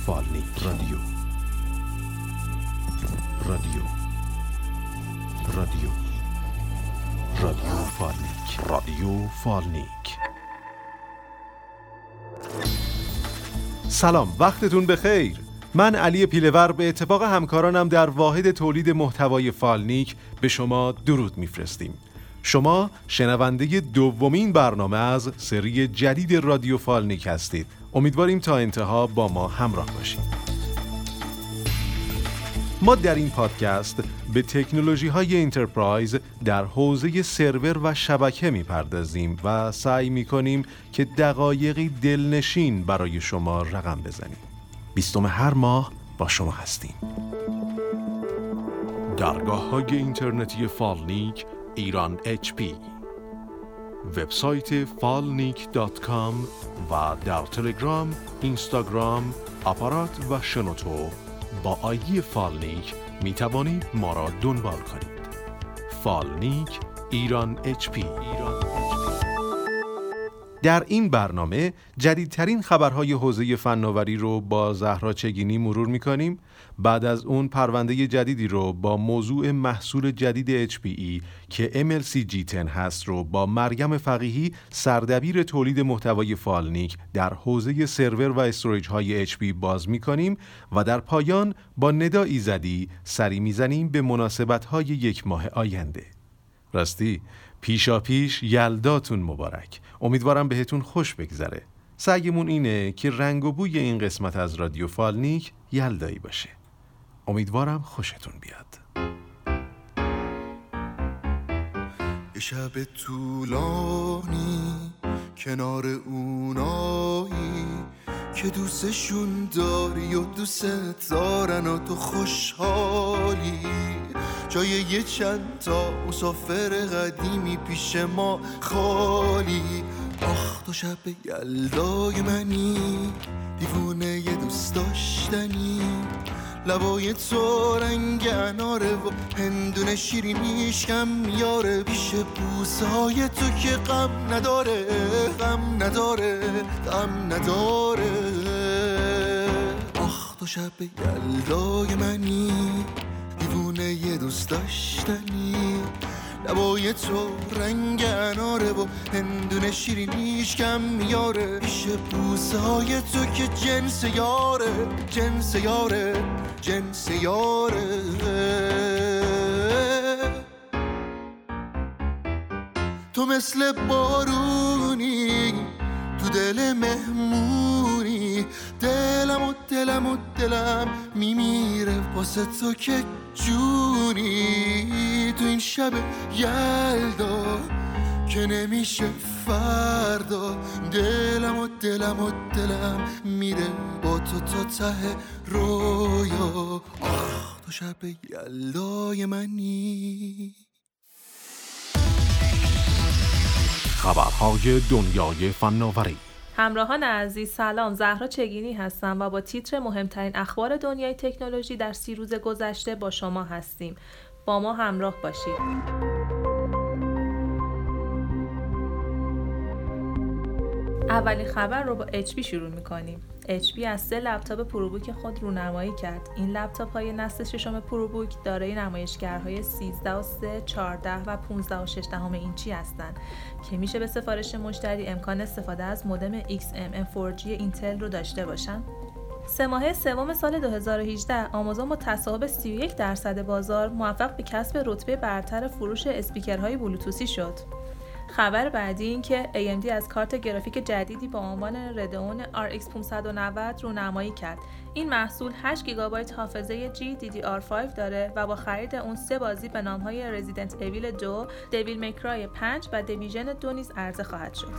فالنیک. رادیو فالنیک. رادیو فالنیک. سلام، وقتتون بخیر. من علی پیلور به اتفاق همکارانم در واحد تولید محتوای فالنیک به شما درود میفرستیم. شما شنونده دومین برنامه از سری جدید رادیو فالنیک هستید. امیدواریم تا انتها با ما همراه باشید. ما در این پادکست به تکنولوژی‌های انترپرایز در حوزه سرور و شبکه می‌پردازیم و سعی می‌کنیم که دقایقی دلنشین برای شما رقم بزنیم. 20 هر ماه با شما هستیم. درگاه‌های اینترنتی فالنیک ایران HP، وبسایت falnik.com و در تلگرام، اینستاگرام، آپارات و شنوتو با آیدی فالنیک می توانید ما را دنبال کنید. فالنیک ایران HP. در این برنامه جدیدترین خبرهای حوزه فناوری رو با زهرا چگینی مرور می‌کنیم. بعد از اون پرونده جدیدی رو با موضوع محصول جدید HPE که MLC G10 هست رو با مریم فقیهی، سردبیر تولید محتوای فالنیک در حوزه سرور و استوریج‌های HP باز می‌کنیم و در پایان با ندا ایزدی سری می‌زنیم به مناسبت‌های یک ماه آینده. راستی پیشا پیش یلداتون مبارک. امیدوارم بهتون خوش بگذره. سعیمون اینه که رنگ و بوی این قسمت از رادیو فالنیک یلدایی باشه. امیدوارم خوشتون بیاد. یه شب طولانی کنار اونایی که دوستشون داری و دوست دارن و تو خوشحالی، جای یه چند تا مسافر قدیمی پیش ما خالی. آخ تو شب یلدای منی، دیوونه یه دوست داشتنی، لبای تو رنگ اناره و هندونه شیرینیش کم میاره، پیش بوسهای تو که غم نداره، غم نداره، غم نداره. آخ تو شب یلدای منی، دیوونه یه دوست داشتنی، لبای تو رنگ اناره و هندونه شیرینیش کم میاره، پیش بوسهای تو که جنس یاره، جنس یاره، جنس یاره. تو مثل بارونی تو دل مهمونی، دلم میمیره واسه تو که جونی. تو این شب یلدا که نمیشه فردا، دلم میره با تو تا ته رویا. آخ تو شب یلدای منی. خبرهای دنیای فناوری. همراهان عزیز سلام، زهرا چگینی هستم و با تیتر مهمترین اخبار دنیای تکنولوژی در 30 روز گذشته با شما هستیم. با ما همراه باشید. اولین خبر رو با HP شروع می‌کنیم. HP از 3 لپتاپ پروبوک خود رونمایی کرد. این لپتاپ‌های نسل ششم پروبوک دارای نمایشگرهای 13.3، 14 و 15.6 اینچی هستند که میشه به سفارش مشتری امکان استفاده از مودم XMM4G اینتل رو داشته باشن. 3 ماهه سوم سال 2018 آمازون با تصاحب 31% بازار موفق به کسب رتبه برتر فروش اسپیکرهای بلوتوثی شد. خبر بعدی این که AMD از کارت گرافیک جدیدی با عنوان رادئون RX 590 رونمایی کرد. این محصول 8 گیگابایت حافظه GDDR5 داره و با خرید اون 3 بازی به نام‌های رزیدنت اویل 2، دیویل می کرای 5 و دیویژن 2 نیز عرضه خواهد شد.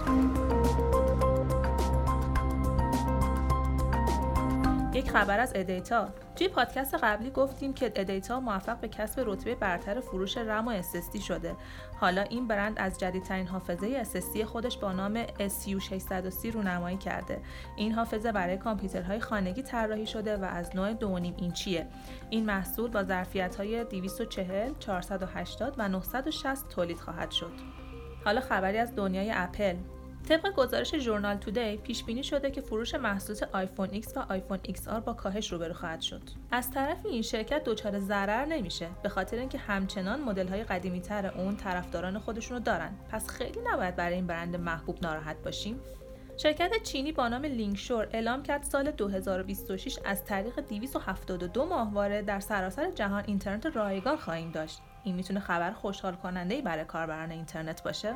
یک خبر از ادیتا. توی پادکست قبلی گفتیم که ادیتا موفق به کسب رتبه برتر فروش رم و SSD شده. حالا این برند از جدیدترین حافظه SSD خودش با نام SU630 رونمایی کرده. این حافظه برای کامپیوترهای خانگی طراحی شده و از نوع 2.5 اینچیه. این محصول با ظرفیت‌های 240، 480 و 960 تولید خواهد شد. حالا خبری از دنیای اپل. طبق گزارش ژورنال تودی پیش بینی شده که فروش محصولات آیفون X و آیفون XR با کاهش روبرو خواهد شد. از طرفی این شرکت دچار ضرر نمیشه به خاطر اینکه همچنان مدل‌های قدیمی‌تر اون طرفداران خودشونو دارن. پس خیلی نباید برای این برند محبوب ناراحت باشیم. شرکت چینی با نام لینکشور اعلام کرد سال 2026 از طریق 272 ماهواره در سراسر جهان اینترنت رایگان خواهیم داشت. این میتونه خبر خوشحال کننده‌ای برای کاربران اینترنت باشه.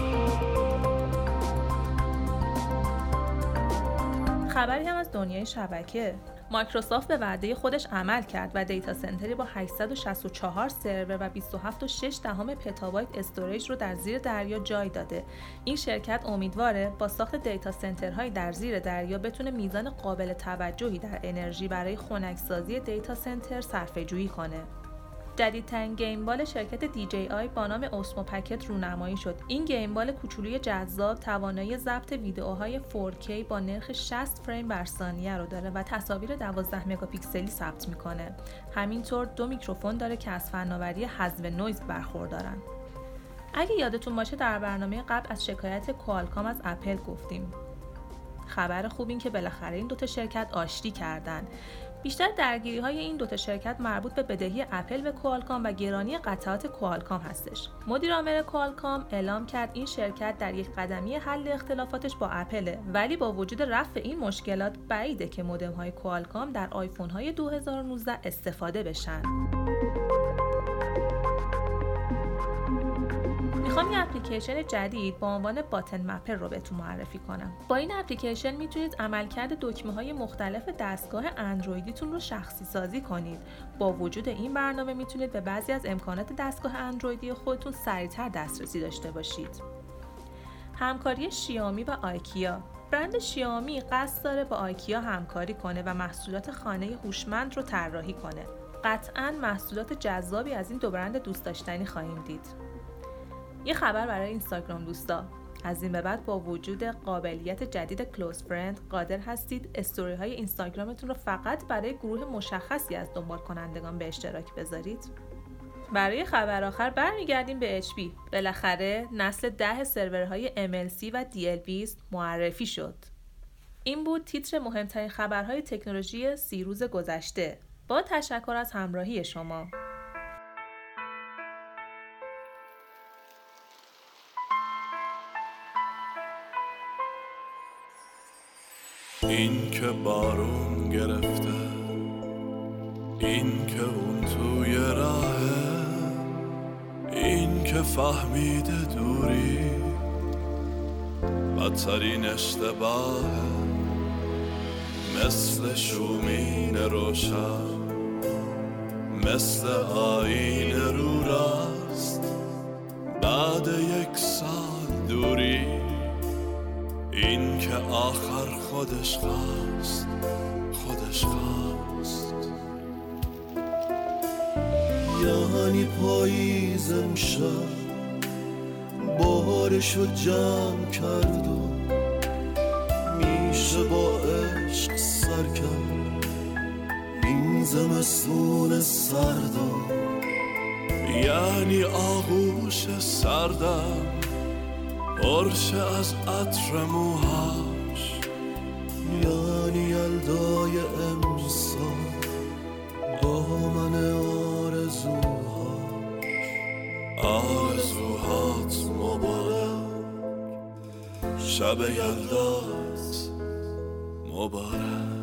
خبری هم از دنیای شبکه. مایکروسافت به وعده خودش عمل کرد و دیتا سنتری با 864 سرور و 27.6 پتابایت استوریج رو در زیر دریا جای داده. این شرکت امیدواره با ساخت دیتا سنترهای در زیر دریا بتونه میزان قابل توجهی در انرژی برای خنک‌سازی دیتا سنتر صرفه‌جویی کنه. جدیدترین گیمبال شرکت DJI با نام اسمو پکت رونمایی شد. این گیمبال کوچولوی جذاب توانایی ضبط ویدئوهای 4K با نرخ 60 فریم بر ثانیه رو داره و تصاویر 12 مگاپیکسلی ثبت میکنه. همینطور 2 میکروفون داره که از فناوری حذف نویز برخوردارن. اگه یادتون باشه در برنامه قبل از شکایت کوالکام از اپل گفتیم. خبر خوب این که بالاخره این دوتا شرکت آشتی کردن. بیشتر درگیری‌های این دوتا شرکت مربوط به بدهی اپل به کوالکام و گرانی قطعات کوالکام هستش. مدیر عامل کوالکام اعلام کرد این شرکت در یک قدمی حل اختلافاتش با اپله، ولی با وجود رفع این مشکلات بعیده که مودم‌های کوالکام در آیفون‌های 2019 استفاده بشن. میخوام یه اپلیکیشن جدید با عنوان باتن مپر رو بهتون معرفی کنم. با این اپلیکیشن میتونید عملکرد دکمه‌های مختلف دستگاه اندرویدیتون رو شخصی سازی کنید. با وجود این برنامه میتونید به بعضی از امکانات دستگاه اندرویدی خودتون سریعتر دسترسی داشته باشید. همکاری شیائومی و آیکیا. برند شیائومی قصد داره با آیکیا همکاری کنه و محصولات خانه هوشمند رو طراحی کنه. قطعاً محصولات جذابی از این دو برند دوست داشتنی خواهیم دید. یه خبر برای اینستاگرام دوستا. از این به بعد با وجود قابلیت جدید کلوز فرند قادر هستید استوری های اینستاگرامتون رو فقط برای گروه مشخصی از دنبال کنندگان به اشتراک بذارید. برای خبر آخر برمیگردیم به HP. بالاخره نسل 10 سرورهای MLC و DLBs معرفی شد. این بود تیتر مهمترین خبرهای تکنولوژی 30 روز گذشته. با تشکر از همراهی شما. این که بارون گرفته، این که اون توی راهه، این که فهمیده دوری بدترین اشتباهه، مثل شومین روشن، مثل آیین رو راست، بعد 1 سال دوری، این که آخر خودش خواست، خودش خواست. یعنی پاییز امشب بارشو جمع کرد و میشه با عشق سر کرد این زمستون سردا. یعنی آغوش سردم پرشه از عطر موهاش، یعنی یلدای امسال دامن آرزوهاش. آرزوهات مبارک، شب یلدات مبارک.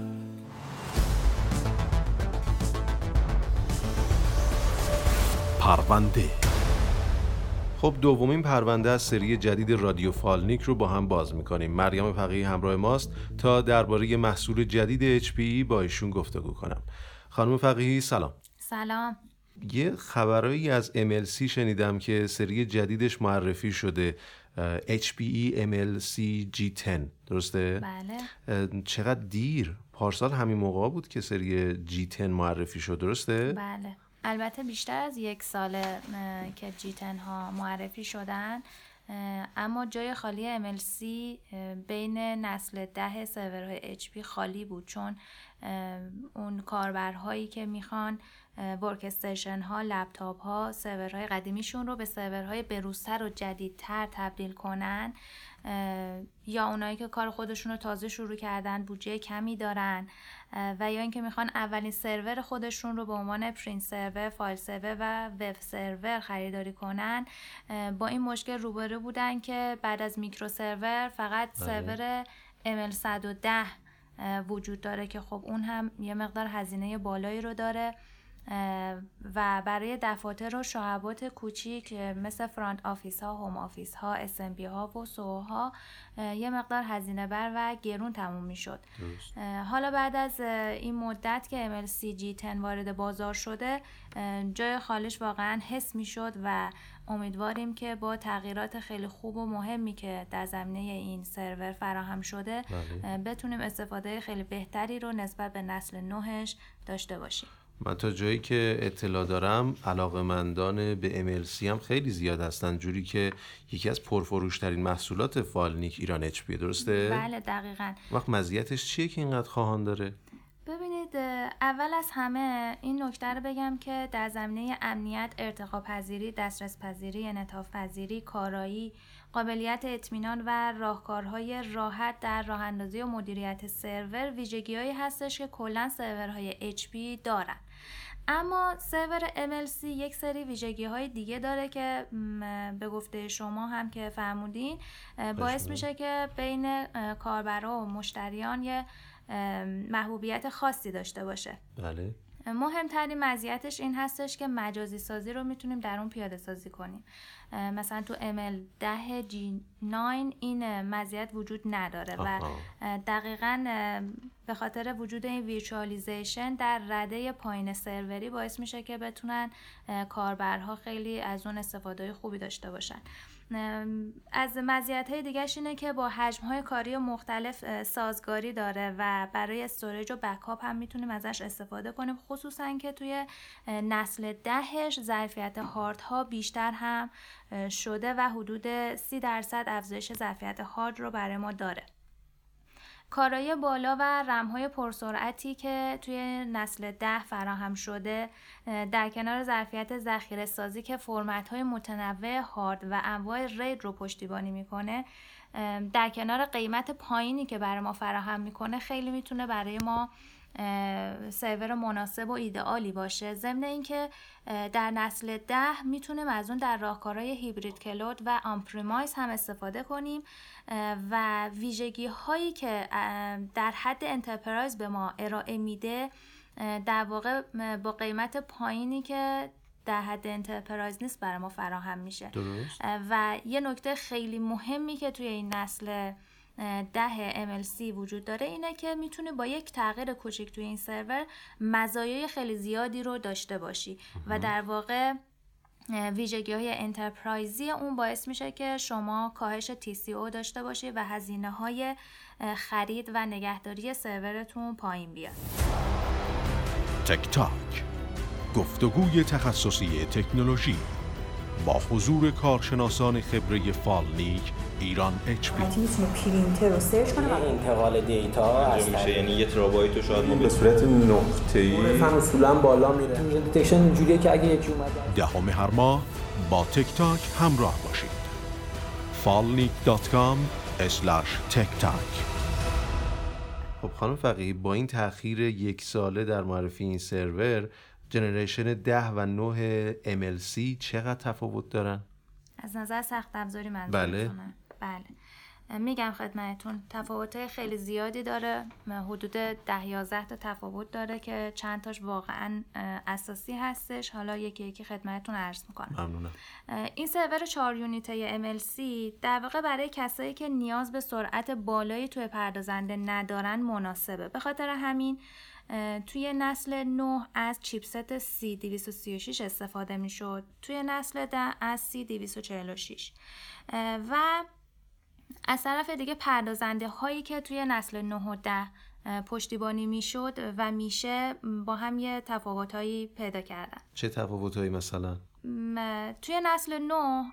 پرونده. خب دومین پرونده از سری جدید رادیو فالنیک رو با هم باز میکنیم. مریم فقیهی همراه ماست تا درباره محصول جدید HPE با ایشون گفتگو کنم. خانم فقیهی سلام. سلام. یه خبرایی از MLC شنیدم که سری جدیدش معرفی شده، HPE MLC G10 درسته؟ بله. چقدر دیر؟ پارسال همین موقع بود که سری G10 معرفی شد درسته؟ بله. البته بیشتر از 1 ساله که G10 ها معرفی شدن، اما جای خالی MLC بین نسل 10 سرورهای HP خالی بود، چون اون کاربرهایی که میخوان ورک استیشن ها، لپتاپ ها، سرورهای قدیمیشون رو به سرورهای بروزتر و جدیدتر تبدیل کنن، یا اونایی که کار خودشون رو تازه شروع کردن، بودجه کمی دارن، و یا اینکه میخوان اولین سرور خودشون رو به عنوان پرینت سرور، فایل سرور و وب سرور خریداری کنن، با این مشکل روبرو بودن که بعد از میکرو سرور فقط سرور ML110 وجود داره که خب اون هم یه مقدار هزینه بالایی رو داره و برای دفاتر و شعبات کوچیک مثل فرانت آفیس ها، هوم آفیس ها، SMB ها و سو ها یه مقدار هزینه بر و گرون تموم می شد. حالا بعد از این مدت که MLC G10 وارد بازار شده، جای خالیش واقعا حس می شد و امیدواریم که با تغییرات خیلی خوب و مهمی که در زمینه این سرور فراهم شده بتونیم استفاده خیلی بهتری رو نسبت به نسل 9 داشته باشیم. من تا جایی که اطلاع دارم علاقه‌مندان به MLC هم خیلی زیاد هستن، جوری که یکی از پرفروش‌ترین محصولات فالنیک ایران HP، درسته؟ بله دقیقاً. وقت مزیتش چیه که اینقدر خواهان داره؟ ببینید، اول از همه این نکته رو بگم که در زمینه امنیت، ارتقا پذیری، دسترس پذیری، انعطاف پذیری، کارایی، قابلیت اطمینان و راهکارهای راحت در راه اندازی و مدیریت سرور ویژگی‌هایی هستش که کلاً سرورهای HP دارن. اما سرور MLC یک سری ویژگی‌های دیگه داره که به گفته شما هم که فرمودین باعث میشه که بین کاربرا و مشتریان یه محبوبیت خاصی داشته باشه. بله. مهمترین مزیتش این هستش که مجازی سازی رو میتونیم در اون پیاده سازی کنیم. مثلا تو ML10 G9 این مزیت وجود نداره و دقیقاً به خاطر وجود این ویرچوالیزیشن در رده پایین سروری باعث میشه که بتونن کاربرها خیلی از اون استفاده خوبی داشته باشن. از مزیت‌های دیگه‌اش اینه که با حجم‌های کاری مختلف سازگاری داره و برای استوریج و بکاپ هم میتونیم ازش استفاده کنیم، خصوصا که توی نسل 10 ظرفیت هاردها بیشتر هم شده و حدود 30% افزایش ظرفیت هارد رو برای ما داره. کارایی بالا و رم‌های پرسرعتی که توی نسل 10 فراهم شده در کنار ظرفیت ذخیره سازی که فرمت‌های متنوع هارد و انواع رید رو پشتیبانی میکنه، در کنار قیمت پایینی که برای ما فراهم میکنه خیلی میتونه برای ما سرور مناسب و ایدئالی باشه. ضمن اینکه در نسل 10 میتونیم از اون در راهکارهای هیبرید کلود و آنپریمایز هم استفاده کنیم و ویژگی هایی که در حد انترپرایز به ما ارائه میده در واقع با قیمت پایینی که در حد انترپرایز نیست برای ما فراهم میشه. درست. و یه نکته خیلی مهمی که توی این نسل 10 MLC وجود داره اینه که میتونه با یک تغییر کوچیک توی این سرور مزایای خیلی زیادی رو داشته باشی و در واقع ویژگی‌های انترپرایزی اون باعث میشه که شما کاهش TCO داشته باشی و هزینه‌های خرید و نگهداری سرورتون پایین بیاد. تک تاک، گفتگوی تخصصی تکنولوژی با حضور کارشناسان خبره فالنیک ایران HP. میتونه پرینتر رو سرچ کنه و انتقال دیتا انجام میشه، یعنی یه ترابایت رو شاید ما به صورت نقطه‌ای رقم اصولا بالا میره. دیتکشن اینجوریه که اگه یکی اومده 10 هر ماه با تک تاک همراه باشید. falnik.com/tektak. خب خانم فقیهی، با این تأخیر 1 ساله در معرفی این سرور، جنریشن 10 و 9 MLC چقدر تفاوت دارن؟ از نظر سخت افزاری منظورتونه؟ بله. میگم خدمتتون تفاوت‌های خیلی زیادی داره، حدود 10-11 تا تفاوت داره که چند تاش واقعا اساسی هستش. حالا یکی یکی خدمتتون عرض میکنم. ممنونم. این سرور 4 یونیته MLC در واقع برای کسایی که نیاز به سرعت بالایی توی پردازنده ندارن مناسبه. به خاطر همین توی نسل 9 از چیپست C236 استفاده میشد، توی نسل 10 از C246 و از طرف دیگه پردازنده هایی که توی نسل 9 و 10 پشتیبانی میشد و میشه با هم یه تفاوتایی پیدا کردن. چه تفاوتایی مثلا؟ توی نسل 9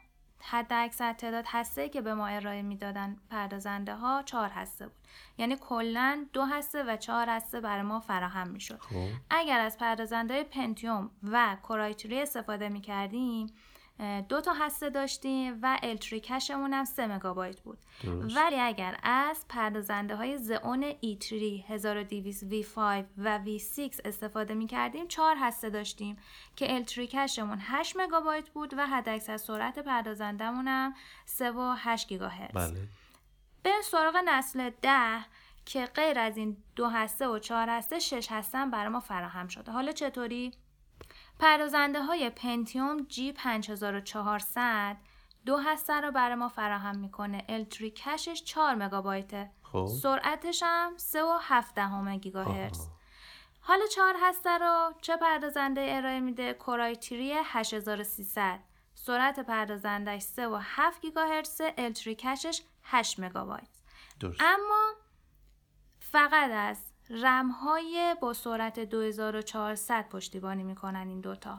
حد اکثر تعداد هسته‌ای که به ما ارائه میدادن پردازنده ها 4 هسته بود. یعنی کلاً 2 هسته و 4 هسته برای ما فراهم میشد. اگر از پردازنده پنتیوم و کورای 3 استفاده میکردیم 2 تا هسته داشتیم و التری کشمون هم 3 مگابایت بود. ولی اگر از پردازنده های زئون E3 1200 V5 و V6 استفاده می کردیم 4 هسته داشتیم که التری کشمون 8 مگابایت بود و حداکثر سرعت پردازندمون هم 3.8 گیگاهرتز. بله. بریم سراغ نسل 10 که غیر از این 2 هسته و 4 هسته 6 هسته هم برای ما فراهم شده. حالا چطوری؟ پردازنده های پنتیوم G5400 2 هسته رو برای ما فراهم میکنه. التری کشش 4 مگابایته. سرعتش هم 3.7 گیگاهرتز. حالا 4 هسته رو چه پردازنده ارائه میده؟ کورای 3 8300. سرعت پردازندش 3.7 گیگاهرتز، التری کشش 8 مگابایت. اما فقط از رم های با سرعت 2400 پشتیبانی میکنن این دوتا.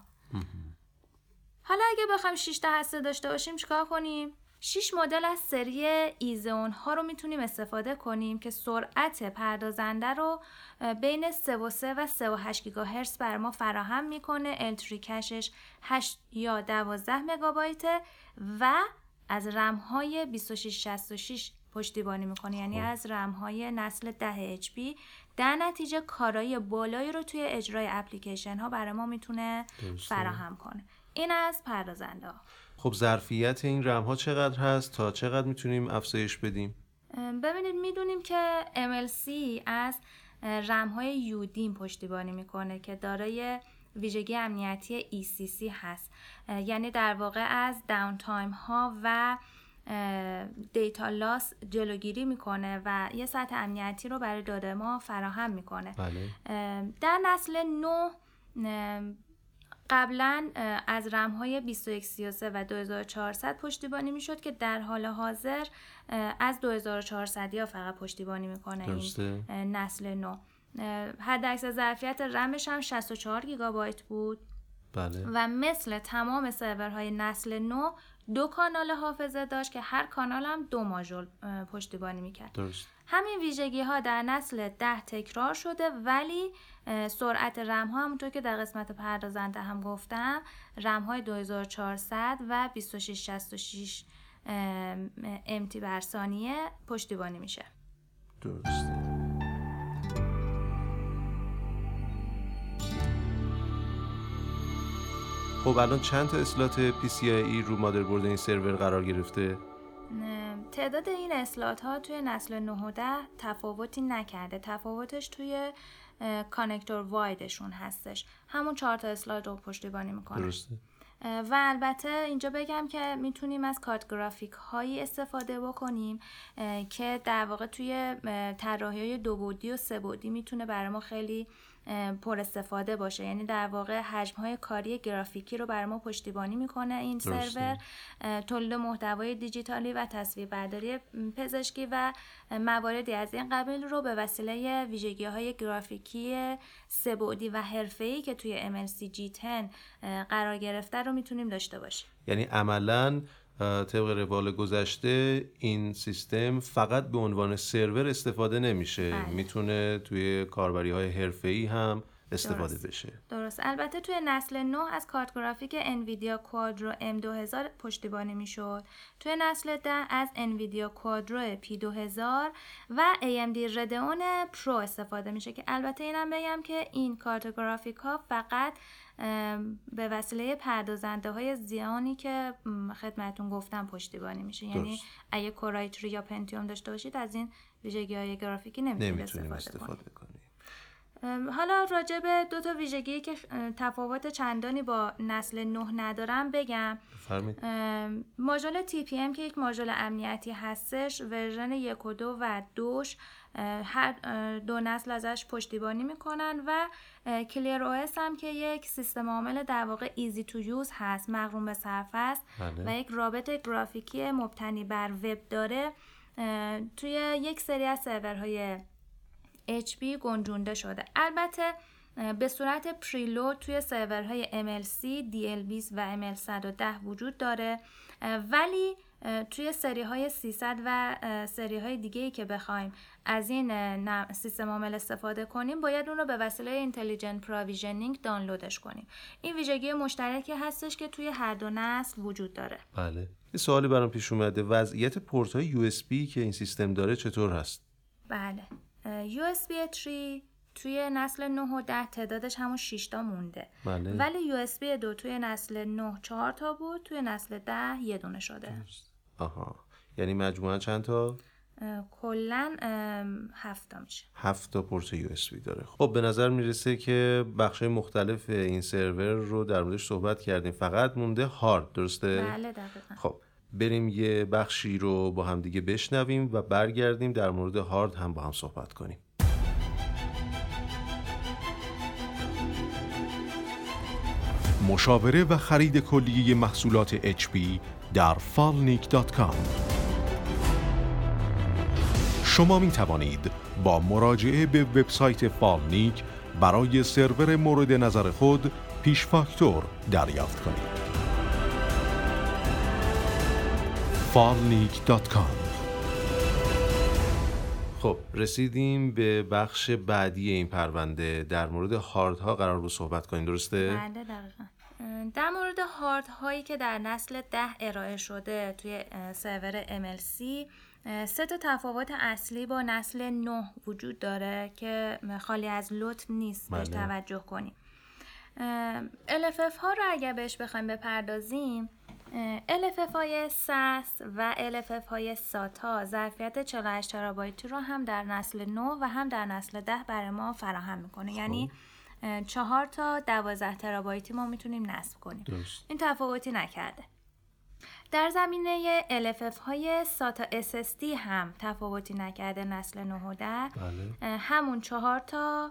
حالا اگه بخوایم 6 تا هسته داشته باشیم چیکار کنیم؟ 6 مدل از سری ایزئون ها رو میتونیم استفاده کنیم که سرعت پردازنده رو بین 3.3 و 3.8 گیگاهرتز بر ما فراهم میکنه. التری کشش 8 یا 12 مگابایت و از رم های 2666 پشتیبانی میکنه. یعنی از رم های نسل 10 HP. در نتیجه کارایی بالایی رو توی اجرای اپلیکیشن ها برای ما میتونه فراهم کنه. این از پردازنده ها. خب ظرفیت این رم ها چقدر هست؟ تا چقدر میتونیم افزایش بدیم؟ ببینید میدونیم که MLC از رم های یودیم پشتیبانی میکنه که دارای ویژگی امنیتی ECC هست. یعنی در واقع از داون تایم ها و دیتا لاس جلوگیری میکنه و یه سطح امنیتی رو برای داده ما فراهم میکنه. بله. در نسل 9 قبلا از رم های 2133 و 2400 پشتیبانی میشد که در حال حاضر از 2400 یا فقط پشتیبانی میکنه. این نسل 9 حد اکثر ظرفیت رمش هم 64 گیگابایت بود. بله. و مثل تمام سرورهای نسل 9 2 کانال حافظه داشت که هر کانال هم 2 ماژول پشتیبانی میکرد. درست. همین ویژگی ها در نسل 10 تکرار شده ولی سرعت رم ها همونطور که در قسمت پردازنده هم گفتم رم های 2400 و 2666 MT بر ثانیه پشتیبانی میشه. درسته. خب الان چند تا اسلات PCIe رو مادربرد این سرور قرار گرفته؟ تعداد این اسلات ها توی نسل 9 و 10 تفاوتی نکرده. تفاوتش توی کانکتور وایدشون هستش. همون 4 تا اسلات رو پشتیبانی میکنه. درسته. و البته اینجا بگم که میتونیم از کارت گرافیک هایی استفاده بکنیم که در واقع توی طراحی‌های 2 بعدی و 3 بعدی میتونه برای ما خیلی پر استفاده باشه. یعنی در واقع حجم‌های کاری گرافیکی رو برای ما پشتیبانی میکنه این سرور. تولید محتوای دیجیتالی و تصویربرداری پزشکی و مواردی از این قبیل رو به وسیله ویژگی‌های گرافیکی 3 بعدی و حرفه‌ای که توی MLC G10 قرار گرفته رو میتونیم داشته باشیم. یعنی عملاً طبق روال گذشته این سیستم فقط به عنوان سرور استفاده نمیشه. بله. میتونه توی کاربری‌های حرفه‌ای هم استفاده بشه. درست. البته توی نسل 9 از کارت گرافیک انویدیا کوادرو M2000 پشتیبانی میشد. توی نسل 10 از انویدیا کوادرو P2000 و AMD رادئون پرو استفاده میشه که البته اینم بگم که این کارت گرافیک ها فقط به وسیله پردازنده های زیانی که خدمتون گفتم پشتیبانی میشه. یعنی اگه کورای 3 یا پنتیوم داشته باشید از این ویژگی های گرافیکی نمیتونید استفاده کنید. حالا راجع به 2 تا ویژگی که تفاوت چندانی با نسل 9 ندارم بگم. ماژول TPM که یک ماژول امنیتی هستش، ورژن 1 و 2 و 2 هر 2 نسل ازش پشتیبانی میکنن و کلیر او اس هم که یک سیستم عامل در واقع ایزی تو یوز هست، مقرون به صرفه است و یک رابط گرافیکی مبتنی بر وب داره، توی یک سری از سرورهای HP گنجونده شده. البته به صورت پریلود توی سرورهای MLC، DLBs و ML110 وجود داره، ولی توی سری های 300 و سری های دیگه‌ای که بخوایم از این سیستم عامل استفاده کنیم باید اون رو به وسیله اینتلیجنت پروویژنینگ دانلودش کنیم. این ویژگی مشترکی هستش که توی هر دو نسل وجود داره. بله. یه سوالی برام پیش اومده، وضعیت پورت های USB که این سیستم داره چطور هست؟ بله. USB 3 توی نسل 9 و 10 تعدادش همون 6 تا مونده. بله. ولی USB 2 توی نسل 9 4 تا بود، توی نسل 10 یه دونه شده. آها، یعنی مجموعاً چند تا؟ کلاً 7 تا میشه. 7 تا پورت USB داره. خب به نظر میرسه که بخشای مختلف این سرور رو در موردش صحبت کردیم، فقط مونده هارد، درسته؟ بله دقیقاً. خب بریم یه بخشی رو با هم دیگه بشنویم و برگردیم در مورد هارد هم با هم صحبت کنیم. مشاوره و خرید کلیه محصولات HP در falnik.com. شما می توانید با مراجعه به وبسایت فالنیک برای سرور مورد نظر خود پیش فاکتور دریافت کنید. falnik.com. خب رسیدیم به بخش بعدی این پرونده، در مورد هاردها قرار بود صحبت کنیم، درسته؟ بله دقیقاً. در مورد هاردهایی که در نسل 10 ارائه شده توی سرور MLC 3 تا تفاوت اصلی با نسل 9 وجود داره که خالی از لطف نیست بهش توجه کنیم. LFF ها رو اگر بهش بخوایم بپردازیم، LFF های SAS و LFF های SATA ظرفیت 48 ترابایتی رو هم در نسل 9 و هم در نسل 10 برای ما فراهم میکنه. یعنی 4 تا 12 ترابایتی ما میتونیم نصب کنیم. درست. این تفاوتی نکرده. در زمینه LFF های SATA SSD هم تفاوتی نکرده نسل 9 و 10. بله. همون 4 تا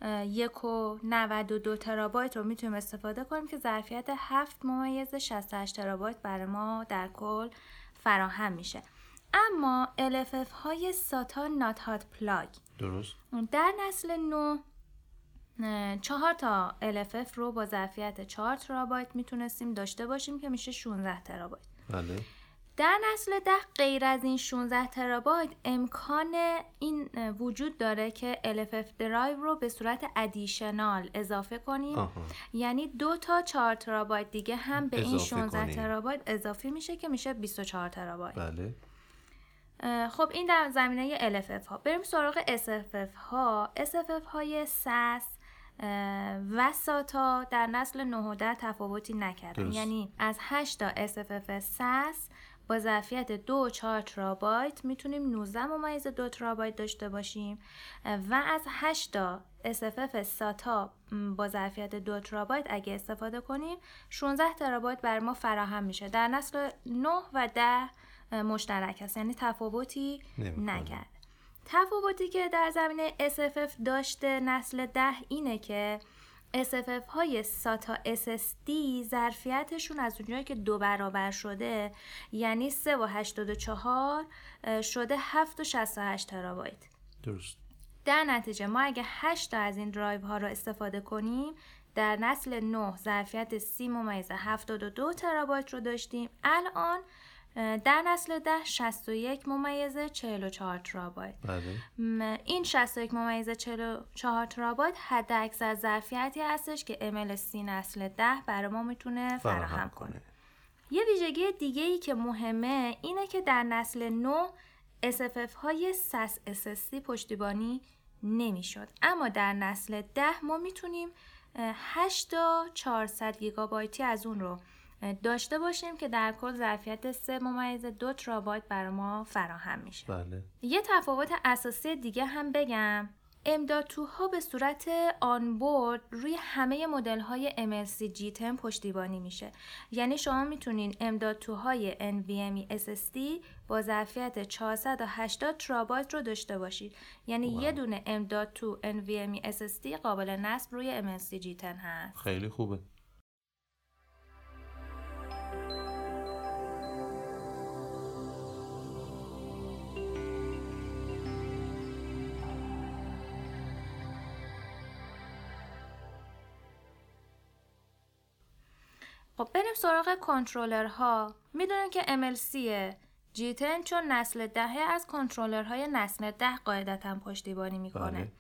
1.92 ترابایت رو میتونیم استفاده کنیم که ظرفیت 7.68 ترابایت برای ما در کل فراهم میشه. اما LFF های SATA Not Hot Plug درست. در نسل 9 4 تا LFF رو با ظرفیت 4 ترابایت میتونستیم داشته باشیم که میشه 16 ترابایت. بله. در نسل 10 غیر از این 16 ترابایت امکان این وجود داره که LFF درایو رو به صورت ادیشنال اضافه کنیم. یعنی 2 تا 4 ترابایت دیگه هم به این 16 ترابایت اضافی میشه که میشه 24 ترابایت. بله. خب این در زمینه LFF ها. بریم سراغ SFF ها. SFF های SAS و SATA در نسل 9 و 10 تفاوتی نکردن. یعنی از 8 تا SFF SAS با ظرفیت 2 و 4 ترابایت میتونیم 19.2 ترابایت داشته باشیم و از 8 تا SFF SATA با ظرفیت 2 ترابایت اگه استفاده کنیم 16 ترابایت بر ما فراهم میشه. در نسل 9 و 10 مشترک است، یعنی تفاوتی نکرد. تفاوتی که در زمینه SFF داشته نسل 10 اینه که SFF های SATA SSD ظرفیتشون از اونجایی که 2 برابر شده، یعنی 3.84 شده 7.68 ترابایت. درست. در نتیجه ما اگه 8 تا از این درایو ها رو استفاده کنیم در نسل 9 ظرفیت 30.72 ترابایت رو داشتیم. الان در نسل 10 61.44 ترابایت. این 61.44 ترابایت حد اکثر ظرفیتی هستش که MLC نسل 10 برای ما میتونه فراهم کنه. یه ویژگی دیگه ای که مهمه اینه که در نسل 9 SFF های SAS SSD پشتیبانی نمیشد، اما در نسل 10 ما میتونیم 8 تا 400 گیگابایتی از اون رو داشته باشیم که در کل ظرفیت 3.2 ترابایت برای ما فراهم میشه. بله. یه تفاوت اساسی دیگه هم بگم، M.2 ها به صورت آنبورد روی همه مدل های MLC G10 پشتیبانی میشه. یعنی شما میتونین M.2 های NVMe SSD با ظرفیت 480 ترابایت رو داشته باشید. یعنی یه دونه M.2 NVMe SSD قابل نصب روی MLC G10 هست. خیلی خوبه. خب بریم سراغ کنترلرها. میدونیم که MLC G10 چون نسل 10 از کنترلرهای نسل 10 قاعدتاً پشتیبانی میکنه.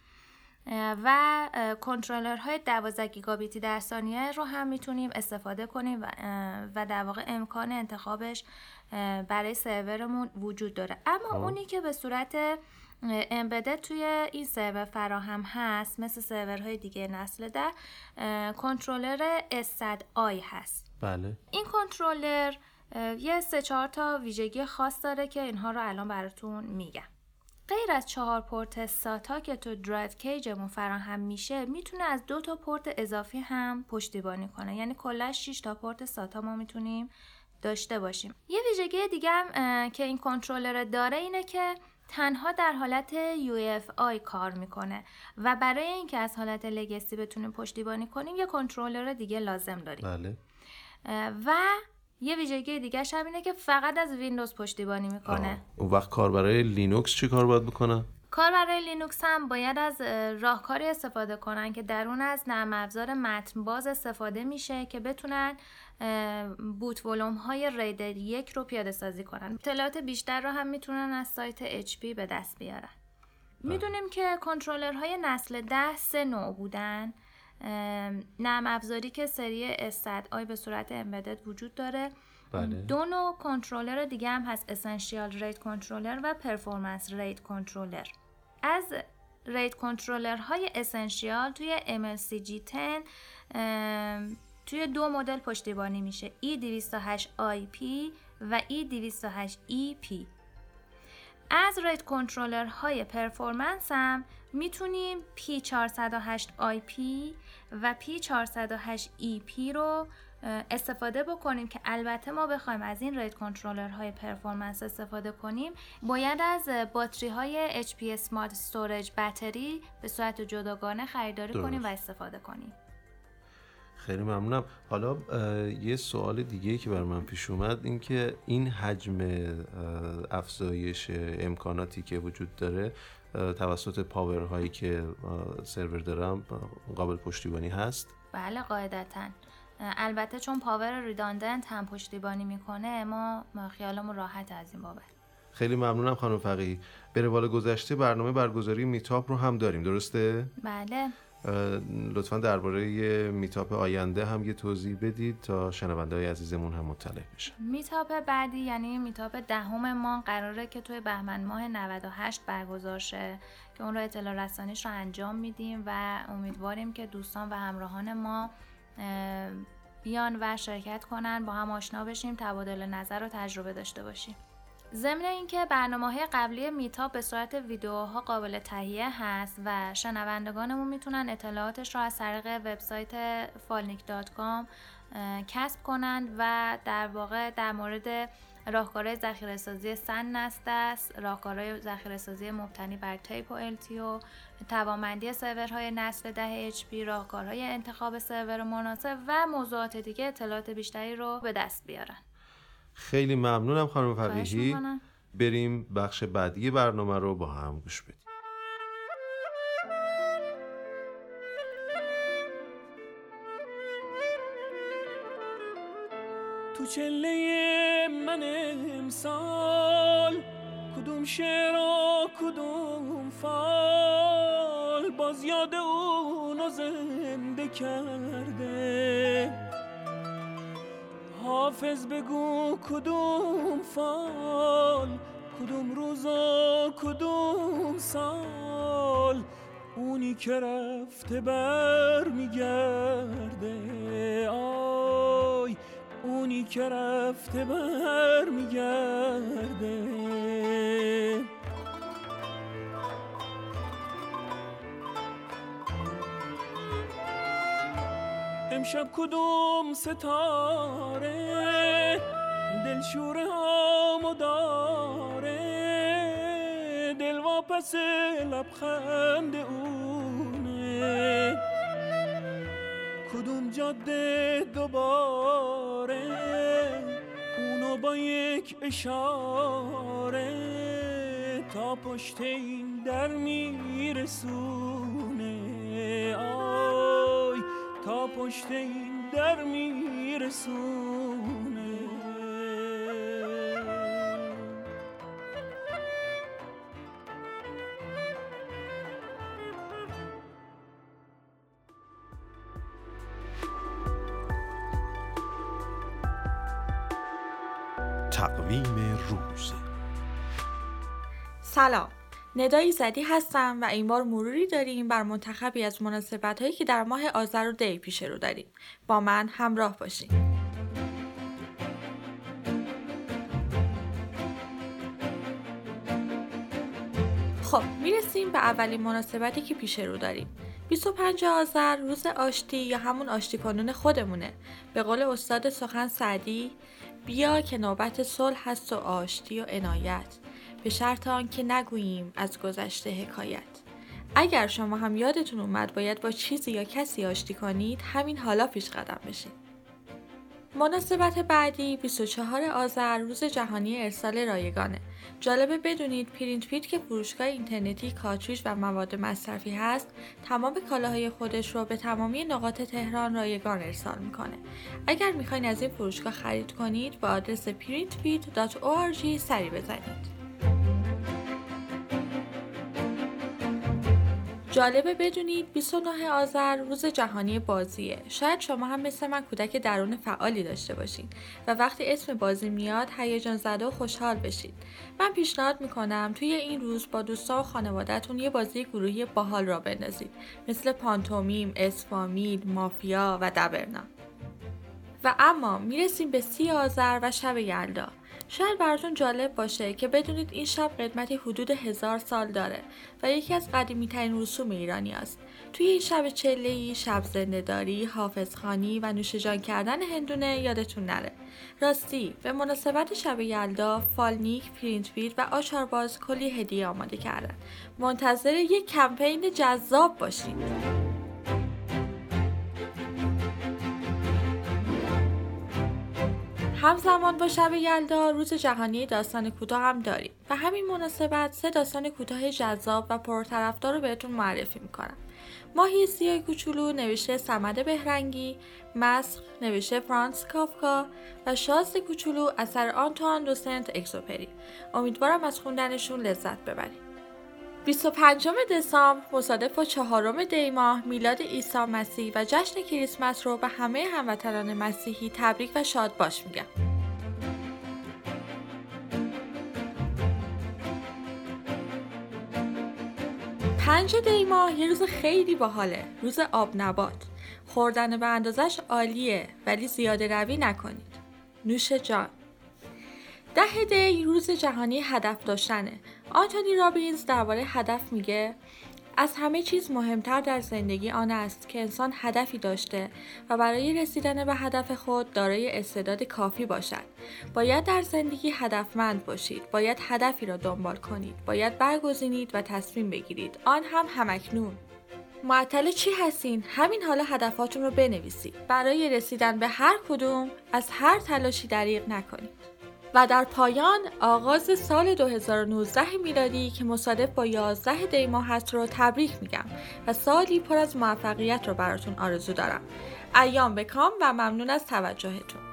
و کنترلرهای 12 گیگابیتی در ثانیه رو هم میتونیم استفاده کنیم و در واقع امکان انتخابش برای سرورمون وجود داره. اما اونی که به صورت امبدد توی این سرور فراهم هست مثل سرورهای دیگه نسل 10 کنترلر S100i هست. بله. این کنترلر یه 3-4 تا ویژگی خاص داره که اینها رو الان براتون میگم. غیر از 4 پورت ساتا که تو درایو کیجمون فراهم میشه، میتونه از 2 تا پورت اضافی هم پشتیبانی کنه. یعنی کلا 6 تا پورت ساتا ما میتونیم داشته باشیم. یه ویژگی دیگه هم که این کنترلر داره اینه که تنها در حالت UEFI کار میکنه و برای اینکه از حالت لگسی بتونیم پشتیبانی کنیم یه کنترلر دیگه لازم داریم. بله. و یه ویژگی دیگه هم اینه که فقط از ویندوز پشتیبانی میکنه. اون وقت کار برای لینوکس چی کار باید بکنه؟ کار برای لینوکس هم باید از راهکاری استفاده کنن که در اون از نرم افزار متن باز استفاده میشه که بتونن بوت ولوم های رید 1 رو پیاده سازی کنن. اطلاعات بیشتر رو هم میتونن از سایت HP به دست بیارن. میدونیم که کنترلرهای نسل 10 3 نوع بودن. نرم افزاری که سری S100i به صورت امبدد وجود داره. بله. 2 نوع کنترلر دیگه هم هست، اسنشیال رید کنترلر و پرفورمنس رید کنترلر. از رید کنترلر های اسنشیال توی MLC G10 توی 2 مدل پشتیبانی میشه، E208IP و E208EP. از رید کنترلر های پرفورمنس هم میتونیم P408IP و P408EP رو استفاده بکنیم که البته ما بخوایم از این رید کنترلر های پرفورمنس استفاده کنیم باید از باتری های HP Smart Storage باتری به صورت جداگانه خریداری کنیم و استفاده کنیم. خیلی ممنونم. حالا یه سوال دیگه که بر من پیش اومد این که این حجم افزایش امکاناتی که وجود داره توسط پاورهایی که سرور دارم قابل پشتیبانی هست؟ بله قاعدتاً. البته چون پاور ریداندنت هم پشتیبانی میکنه ما خیالمون راحت از این بابت. خیلی ممنونم خانم فقیهی. به روال گذشته برنامه برگزاری میتاپ رو هم داریم، درسته؟ بله. لطفاً درباره میتاپ آینده هم یه توضیح بدید تا شنونده‌های عزیزمون هم مطلع بشن. میتاپ بعدی یعنی میتاپ 10 ما قراره که توی بهمن ماه 98 برگزار شه که اون رو اطلاع رسانیش رو انجام میدیم و امیدواریم که دوستان و همراهان ما بیان و شرکت کنن، با هم آشنا بشیم، تبادل نظر و تجربه داشته باشیم. ضمن اینکه برنامه‌های قبلی میتاپ به صورت ویدیوها قابل تهیه هست و شنوندگانمون میتونن اطلاعاتش رو از طریق وبسایت falnik.com کسب کنند و در واقع در مورد راهکارهای ذخیره‌سازی سن است، راهکارهای ذخیره‌سازی مبتنی بر تیپ و LTO، توانمندی سرورهای نسل 10 HP، راهکارهای انتخاب سرور مناسب و موضوعات دیگه اطلاعات بیشتری رو به دست بیارن. خیلی ممنونم خانم فقیهی. بریم بخش بعدی برنامه رو با هم گوش بدیم. تو چله من امسال کدوم شعر و کدوم فال باز یاد اونو زنده کرده. حافظ بگو کدوم فال، کدوم روز و کدوم سال، اونی که رفته بر میگرده. آی اونی که رفته بر میگرده. امشب کدوم ستاره دلشوره هامو داره، دل واپس لبخند اونه. کدوم جاده دوباره اونو با یک اشاره تا پشت این در میرسونه. آی تا پشت این در میرسونه. تقویم روز. سلام، ندای زدی هستم و این بار مروری داریم بر منتخبی از مناسبت‌هایی که در ماه آذر و دی پیش رو داریم. با من همراه باشین. خب میرسیم به اولین مناسبتی که پیش رو داریم. 25 آذر روز آشتی یا همون آشتی کنون خودمونه. به قول استاد سخن سعدی، بیا که نوبت صلح هست و آشتی و عنایت، به شرط آن که نگوییم از گذشته حکایت. اگر شما هم یادتون اومد باید با چیزی یا کسی آشتی کنید، همین حالا پیش قدم بشید. مناسبت بعدی 24 آذر روز جهانی ارسال رایگانه. جالبه بدونید پرینت فیت که فروشگاه اینترنتی کارتریج و مواد مصرفی هست، تمام کالاهای خودش رو به تمامی نقاط تهران رایگان ارسال میکنه. اگر میخواین از این فروشگاه خرید کنید، با آدرس printfit.org سری بزنید. جالبه بدونید 29 آذر روز جهانی بازیه. شاید شما هم مثل من کودک درون فعالی داشته باشین و وقتی اسم بازی میاد هیجان زده و خوشحال بشید. من پیشنهاد میکنم توی این روز با دوستا و خانواده‌تون یه بازی گروهی باحال را بندازید، مثل پانتومیم، اسفامیل، مافیا و دبرنا. و اما میرسیم به 30 آذر و شب یلدا. شاید براتون جالب باشه که بدونید این شب قدمتی حدود 1000 سال داره و یکی از قدیمی ترین رسوم ایرانی است. توی این شب چله‌ای، شب زنده‌داری، حافظخوانی و نوش جان کردن هندونه یادتون نره. راستی به مناسبت شب یلدا، فالنیک، پرینت فیت و آچارباز کلی هدیه آماده کردن. منتظر یک کمپین جذاب باشید. همزمان با شب یلدا روز جهانی داستان کوتاه هم داریم و همین مناسبت 3 داستان کوتاه جذاب و پرطرفدار رو بهتون معرفی میکنم. ماهی سیاه کوچولو نوشته صمد بهرنگی، مسخ نوشته فرانس کافکا و شازده کوچولو اثر آنتوان دو سنت اگزوپری. امیدوارم از خوندنشون لذت ببرید. 25 دسامبر مصادف با 4 دی ماه میلاد عیسی مسیح و جشن کریسمس رو به همه هموطنان مسیحی تبریک و شاد باش میگم. 5 دی ماه یه روز خیلی باحاله، روز آب نبات. خوردن به اندازش عالیه ولی زیاده روی نکنید. نوش جان. 10 دی روز جهانی هدف داشتنه. آنتونی رابینز درباره هدف میگه از همه چیز مهمتر در زندگی آن است که انسان هدفی داشته و برای رسیدن به هدف خود دارای استعداد کافی باشد. باید در زندگی هدفمند باشید. باید هدفی را دنبال کنید. باید برگزینید و تصمیم بگیرید. آن هم همکنون. معطل چی هستین؟ همین حالا هدفاتون رو بنویسید. برای رسیدن به هر کدوم از هر تلاشی دریغ نکنید. و در پایان آغاز سال 2019 میلادی که مصادف با 11 دی ماه هست رو تبریک میگم و سالی پر از موفقیت رو براتون آرزو دارم. ایام بکام و ممنون از توجهتون.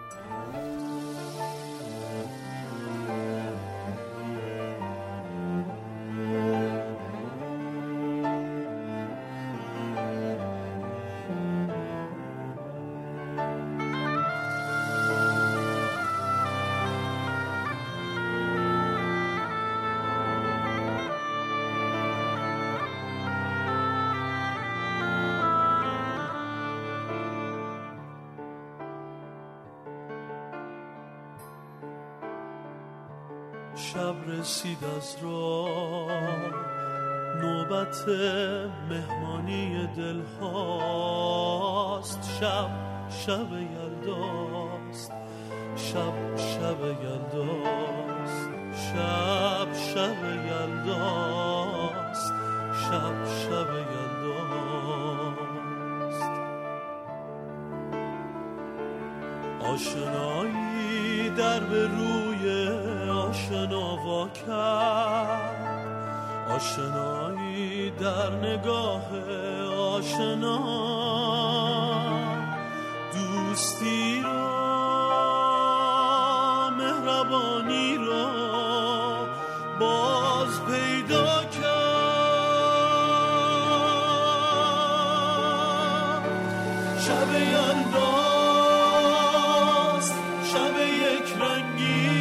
شب رسید از راه، نوبت مهمانی دل هاست. شب یلداست، شب یلداست، شب یلداست، شب یلداست. آشنایی در به روی آشنا وا کرد، آشنایی در نگاه آشنا. دوستی را مهربانی را باز پیدا کرد. شب یلداست، شب یک رنگی،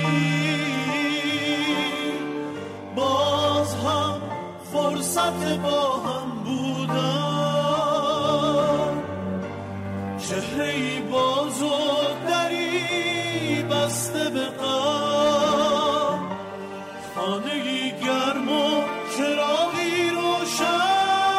باز هم فرصت با هم بودن. چهره‌ای باز و دری بسته به غم، خانه‌ای گرم و چراغی روشن.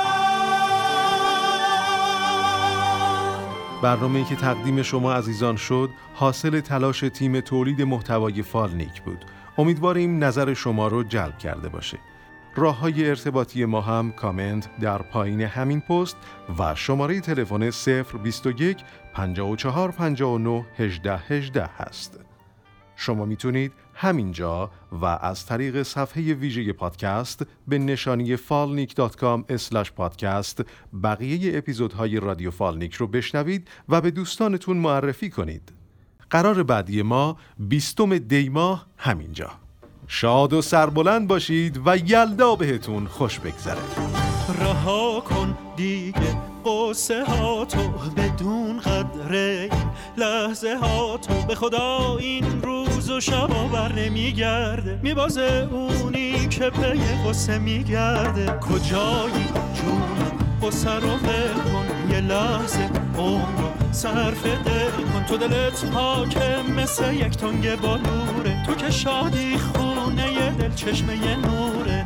برنامه‌ای که تقدیم شما عزیزان شد حاصل تلاش تیم تولید محتوای فالنیک بود. امیدواریم نظر شما رو جلب کرده باشه. راه‌های ارتباطی ما هم کامنت در پایین همین پست و شماره تلفن 021 54 59 18 18 هست. شما میتونید همینجا و از طریق صفحه ویژه پادکست به نشانی falnik.com/podcast بقیه اپیزودهای رادیو فالنیک رو بشنوید و به دوستانتون معرفی کنید. قرار بعدی ما 20 دی ماه همینجا. شاد و سربلند باشید و یلدا بهتون خوش بگذره. رها کن دیگه قصه ها تو، بدون قدر این لحظه ها تو. به خدا این روز و شب بر نمیگرده، میبازه اونی که پی قصه میگرده. کجایی جونم قصه رو ول کن، یه لحظه عمر رو صرف دل کن. تو دلت پاکه مثل یک تنگ بالوره، تو که شادی خونه ی دل چشمه ی نوره.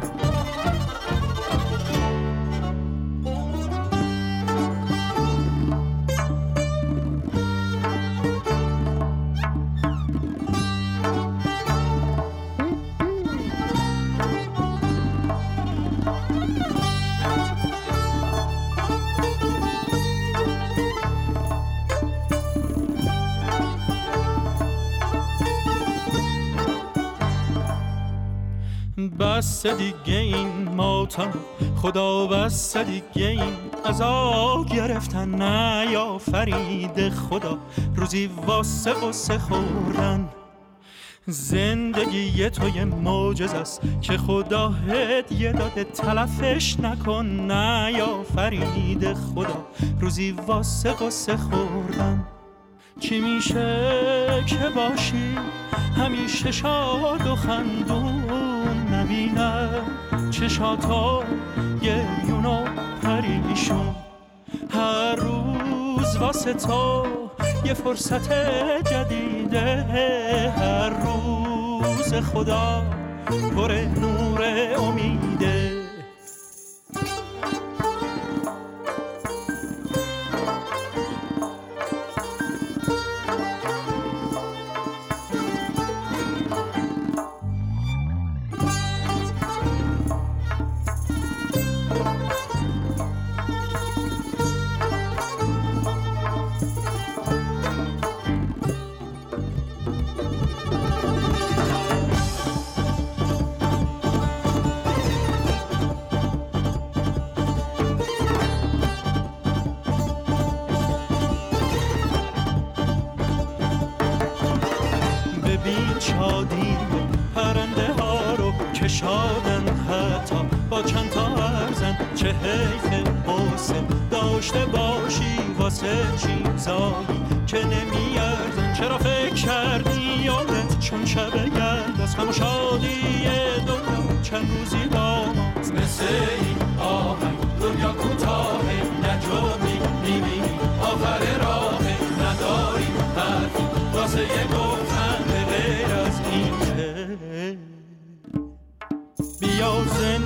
بس دیگه این ماتم خدا، بس دیگه این عذاب گرفتن نیافرید خدا. روزی واسه قصه خوردن، زندگی تو یه معجزه است که خدا هدیه داده، تلفش نکن نیافرید خدا. روزی واسه قصه خوردن. چی میشه که باشی همیشه شاد و خندون، نبینم چشاتا گریون و پریشون. هر روز واسه تو یه فرصت جدیده، هر روز خدا پر نور امیده. شادی پرنده ها رو که شادن حتی با چند تا ارزن. چه حیف قصه داشته باشی واسه چیزایی که نمیارزن. چرا فکر کردی یادت چون شب یلداست، همه شادی دنیا چند روزی با ماست. مثل این آهنگ دنیا کوتاهه، نجومی میبینی آخر راهه. نداری حرفی واسه یه گفتن غیر از این. بیا زن